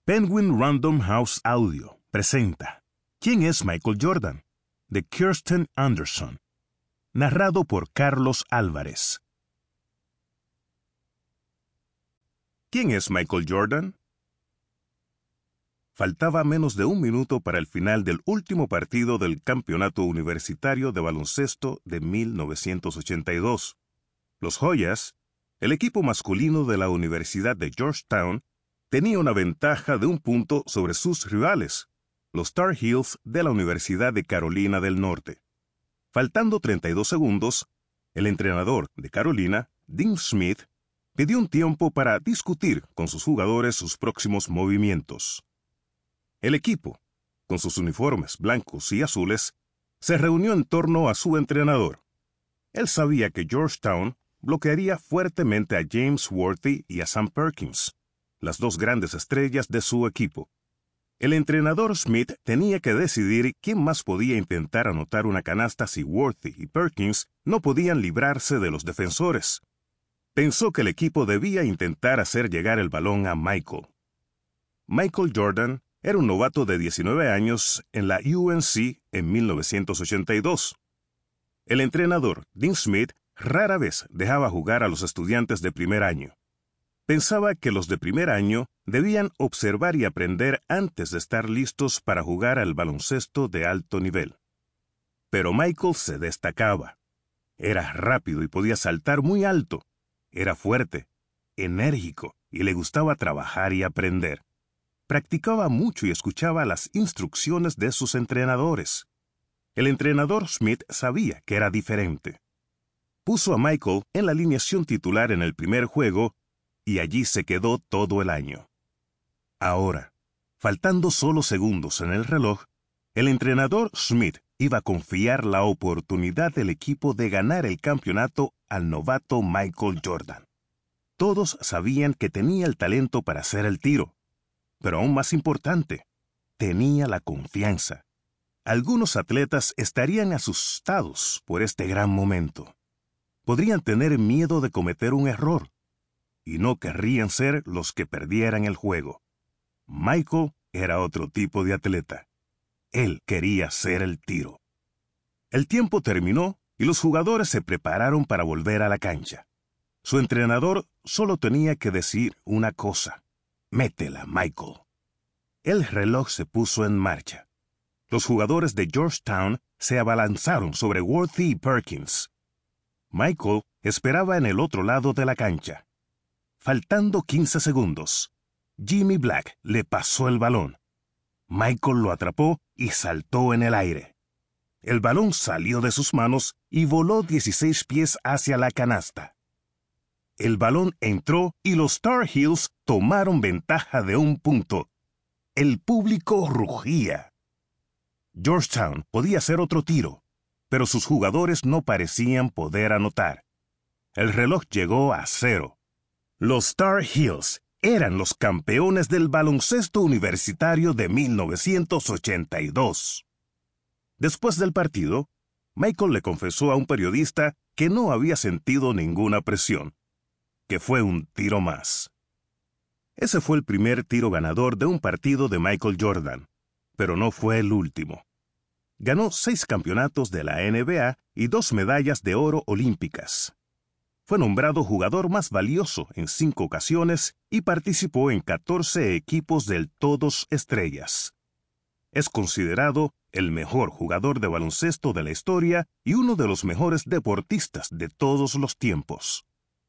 Penguin Random House Audio presenta ¿Quién es Michael Jordan? De Kirsten Anderson. Narrado por Carlos Álvarez. ¿Quién es Michael Jordan? Faltaba menos de un minuto para el final del último partido del Campeonato Universitario de Baloncesto de 1982. Los Hoyas, el equipo masculino de la Universidad de Georgetown, tenía una ventaja de un punto sobre sus rivales, los Tar Heels de la Universidad de Carolina del Norte. Faltando 32 segundos, el entrenador de Carolina, Dean Smith, pidió un tiempo para discutir con sus jugadores sus próximos movimientos. El equipo, con sus uniformes blancos y azules, se reunió en torno a su entrenador. Él sabía que Georgetown bloquearía fuertemente a James Worthy y a Sam Perkins, las dos grandes estrellas de su equipo. El entrenador Smith tenía que decidir quién más podía intentar anotar una canasta si Worthy y Perkins no podían librarse de los defensores. Pensó que el equipo debía intentar hacer llegar el balón a Michael. Michael Jordan era un novato de 19 años en la UNC en 1982. El entrenador, Dean Smith, rara vez dejaba jugar a los estudiantes de primer año. Pensaba que los de primer año debían observar y aprender antes de estar listos para jugar al baloncesto de alto nivel. Pero Michael se destacaba. Era rápido y podía saltar muy alto. Era fuerte, enérgico y le gustaba trabajar y aprender. Practicaba mucho y escuchaba las instrucciones de sus entrenadores. El entrenador Smith sabía que era diferente. Puso a Michael en la alineación titular en el primer juego y allí se quedó todo el año. Ahora, faltando solo segundos en el reloj, el entrenador Smith iba a confiar la oportunidad del equipo de ganar el campeonato al novato Michael Jordan. Todos sabían que tenía el talento para hacer el tiro, pero aún más importante, tenía la confianza. Algunos atletas estarían asustados por este gran momento. Podrían tener miedo de cometer un error, y no querrían ser los que perdieran el juego. Michael era otro tipo de atleta. Él quería hacer el tiro. El tiempo terminó y los jugadores se prepararon para volver a la cancha. Su entrenador solo tenía que decir una cosa: métela, Michael. El reloj se puso en marcha. Los jugadores de Georgetown se abalanzaron sobre Worthy y Perkins. Michael esperaba en el otro lado de la cancha. Faltando 15 segundos, Jimmy Black le pasó el balón. Michael lo atrapó y saltó en el aire. El balón salió de sus manos y voló 16 pies hacia la canasta. El balón entró y los Tar Heels tomaron ventaja de un punto. El público rugía. Georgetown podía hacer otro tiro, pero sus jugadores no parecían poder anotar. El reloj llegó a 0. Los Tar Heels eran los campeones del baloncesto universitario de 1982. Después del partido, Michael le confesó a un periodista que no había sentido ninguna presión, que fue un tiro más. Ese fue el primer tiro ganador de un partido de Michael Jordan, pero no fue el último. Ganó 6 campeonatos de la NBA y 2 medallas de oro olímpicas. Fue nombrado jugador más valioso en 5 ocasiones y participó en 14 equipos del Todos Estrellas. Es considerado el mejor jugador de baloncesto de la historia y uno de los mejores deportistas de todos los tiempos.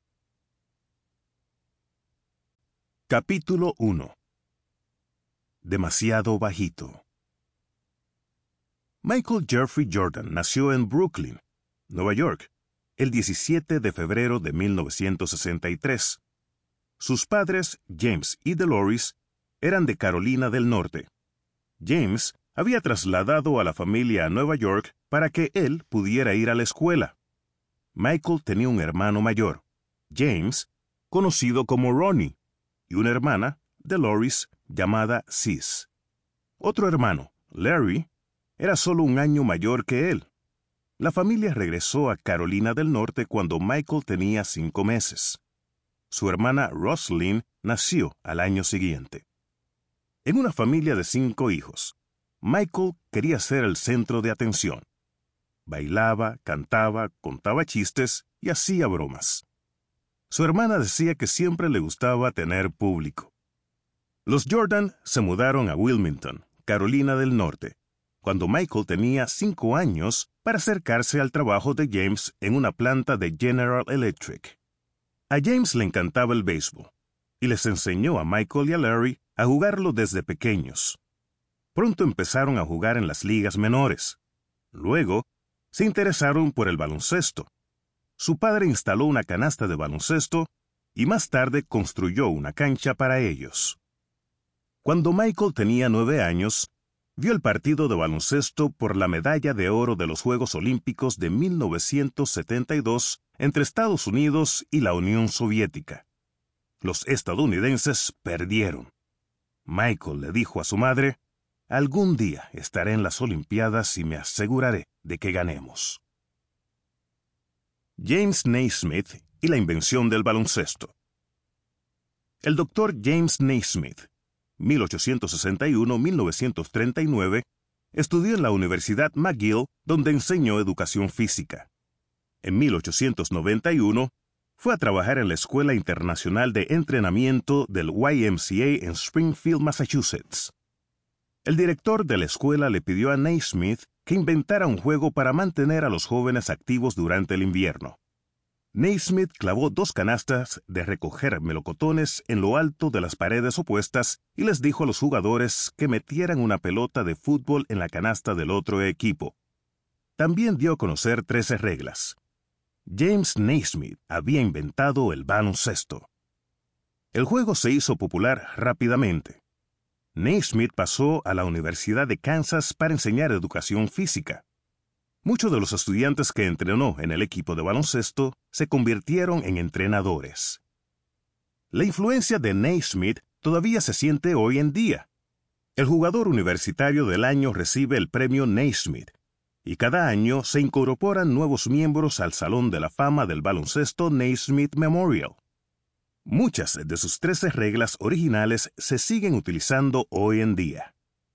Capítulo 1. Demasiado bajito. Michael Jeffrey Jordan nació en Brooklyn, Nueva York, el 17 de febrero de 1963. Sus padres, James y Dolores, eran de Carolina del Norte. James había trasladado a la familia a Nueva York para que él pudiera ir a la escuela. Michael tenía un hermano mayor, James, conocido como Ronnie, y una hermana, Dolores, llamada Sis. Otro hermano, Larry, era solo un año mayor que él. La familia regresó a Carolina del Norte cuando Michael tenía 5 meses. Su hermana Roslyn nació al año siguiente. En una familia de 5 hijos, Michael quería ser el centro de atención. Bailaba, cantaba, contaba chistes y hacía bromas. Su hermana decía que siempre le gustaba tener público. Los Jordan se mudaron a Wilmington, Carolina del Norte, cuando Michael tenía 5 años para acercarse al trabajo de James en una planta de General Electric. A James le encantaba el béisbol y les enseñó a Michael y a Larry a jugarlo desde pequeños. Pronto empezaron a jugar en las ligas menores. Luego, se interesaron por el baloncesto. Su padre instaló una canasta de baloncesto y más tarde construyó una cancha para ellos. Cuando Michael tenía 9 años, vio el partido de baloncesto por la medalla de oro de los Juegos Olímpicos de 1972 entre Estados Unidos y la Unión Soviética. Los estadounidenses perdieron. Michael le dijo a su madre: «Algún día estaré en las Olimpiadas y me aseguraré de que ganemos». James Naismith y la invención del baloncesto. El doctor James Naismith, 1861-1939, estudió en la Universidad McGill, donde enseñó educación física. En 1891, fue a trabajar en la Escuela Internacional de Entrenamiento del YMCA en Springfield, Massachusetts. El director de la escuela le pidió a Naismith que inventara un juego para mantener a los jóvenes activos durante el invierno. Naismith clavó 2 canastas de recoger melocotones en lo alto de las paredes opuestas y les dijo a los jugadores que metieran una pelota de fútbol en la canasta del otro equipo. También dio a conocer 13 reglas. James Naismith había inventado el baloncesto. El juego se hizo popular rápidamente. Naismith pasó a la Universidad de Kansas para enseñar educación física. Muchos de los estudiantes que entrenó en el equipo de baloncesto se convirtieron en entrenadores. La influencia de Naismith todavía se siente hoy en día. El jugador universitario del año recibe el premio Naismith, y cada año se incorporan nuevos miembros al Salón de la Fama del Baloncesto Naismith Memorial. Muchas de sus 13 reglas originales se siguen utilizando hoy en día.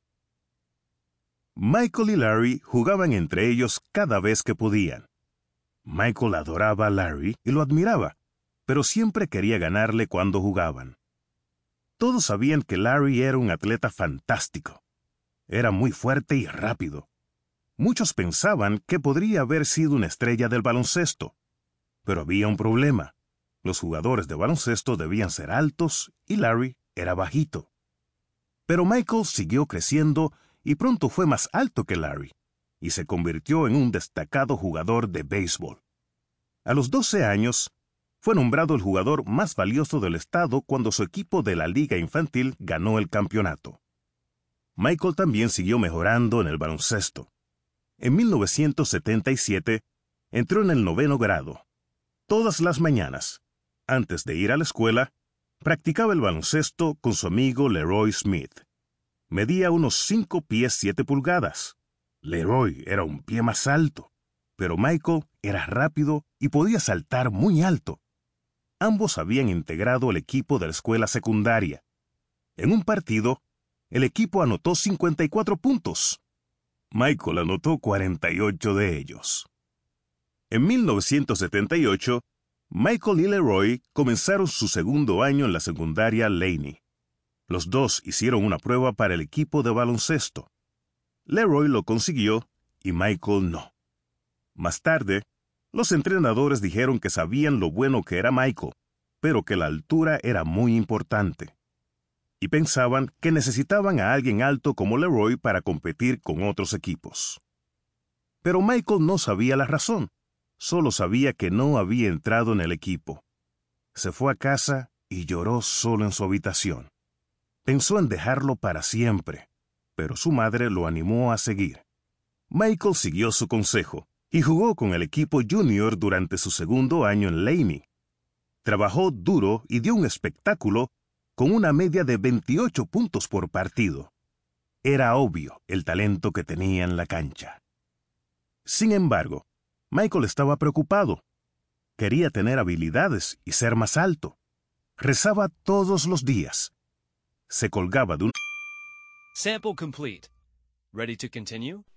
Michael y Larry jugaban entre ellos cada vez que podían. Michael adoraba a Larry y lo admiraba, pero siempre quería ganarle cuando jugaban. Todos sabían que Larry era un atleta fantástico. Era muy fuerte y rápido. Muchos pensaban que podría haber sido una estrella del baloncesto. Pero había un problema. Los jugadores de baloncesto debían ser altos y Larry era bajito. Pero Michael siguió creciendo y pronto fue más alto que Larry, y se convirtió en un destacado jugador de béisbol. A los 12 años, fue nombrado el jugador más valioso del estado cuando su equipo de la liga infantil ganó el campeonato. Michael también siguió mejorando en el baloncesto. En 1977, entró en el 9º grado. Todas las mañanas, antes de ir a la escuela, practicaba el baloncesto con su amigo Leroy Smith. Medía unos 5 pies 7 pulgadas. Leroy era un pie más alto, pero Michael era rápido y podía saltar muy alto. Ambos habían integrado el equipo de la escuela secundaria. En un partido, el equipo anotó 54 puntos. Michael anotó 48 de ellos. En 1978, Michael y Leroy comenzaron su segundo año en la secundaria Laney. Los dos hicieron una prueba para el equipo de baloncesto. Leroy lo consiguió y Michael no. Más tarde, los entrenadores dijeron que sabían lo bueno que era Michael, pero que la altura era muy importante. Y pensaban que necesitaban a alguien alto como Leroy para competir con otros equipos. Pero Michael no sabía la razón. Solo sabía que no había entrado en el equipo. Se fue a casa y lloró solo en su habitación. Pensó en dejarlo para siempre, pero su madre lo animó a seguir. Michael siguió su consejo y jugó con el equipo junior durante su segundo año en Laney. Trabajó duro y dio un espectáculo con una media de 28 puntos por partido. Era obvio el talento que tenía en la cancha. Sin embargo, Michael estaba preocupado. Quería tener habilidades y ser más alto. Rezaba todos los días. Se colgaba de un Sample complete. Ready to continue?